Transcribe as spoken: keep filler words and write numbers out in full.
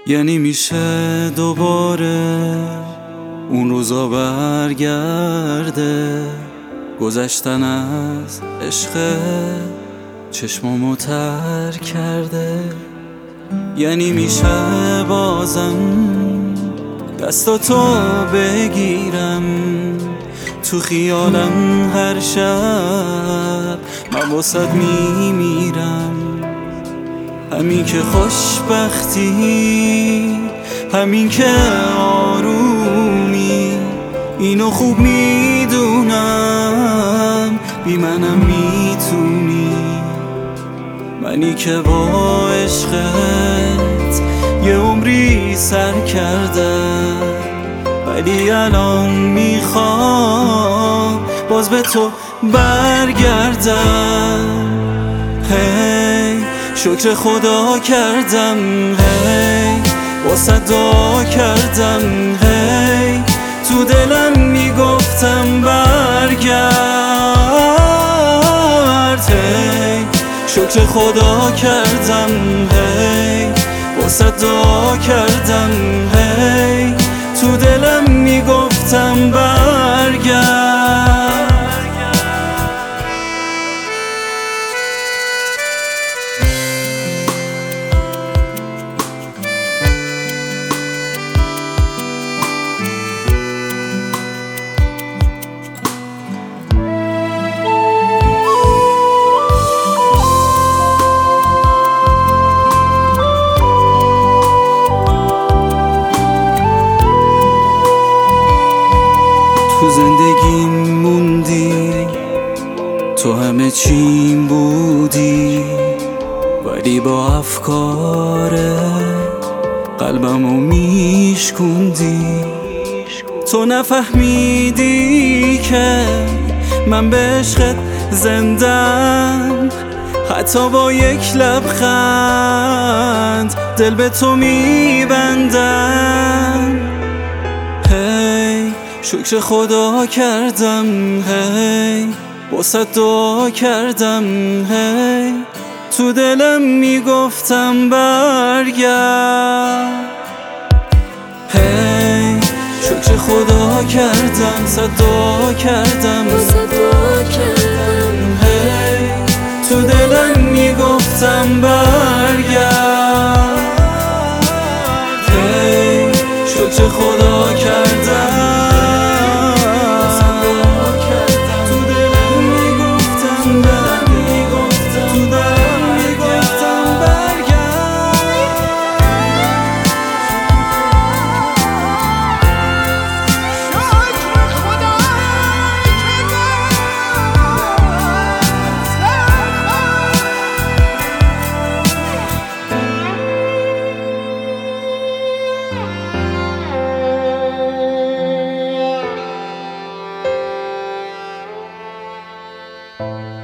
یعنی میشه دوباره اون روزا برگرده، گذشتن از عشق چشمامو تر کرده. یعنی میشه بازم دستاتو بگیرم تو خیالم هر شب من واسد میمیرم. همین که خوشبختی، همین که آرومی، اینو خوب میدونم بی منم میتونی. منی که با عشقت یه عمری سر کردم، ولی الان میخوام باز به تو برگردم. هی شکر خدا کردم، هی واسه دعا کردم، هی تو دلم میگفتم برگرد. هی شکر خدا کردم، هی واسه دعا کردم، هی تو دلم میگفتم برگرد. تو زندگیم موندی، تو همه چیم بودی، ولی با افکار قلبمو میشکوندی. تو نفهمیدی که من به عشقت زندم، حتی با یک لبخند دل به تو میبندم. هی شکر خدا کردم، هی واسه دعا کردم، هی تو دلم میگفتم برگرد. هی شکر خدا کردم، صدا کردم، هی تو دلم میگفتم برگرد. هی شکر خدا کردم، Bye.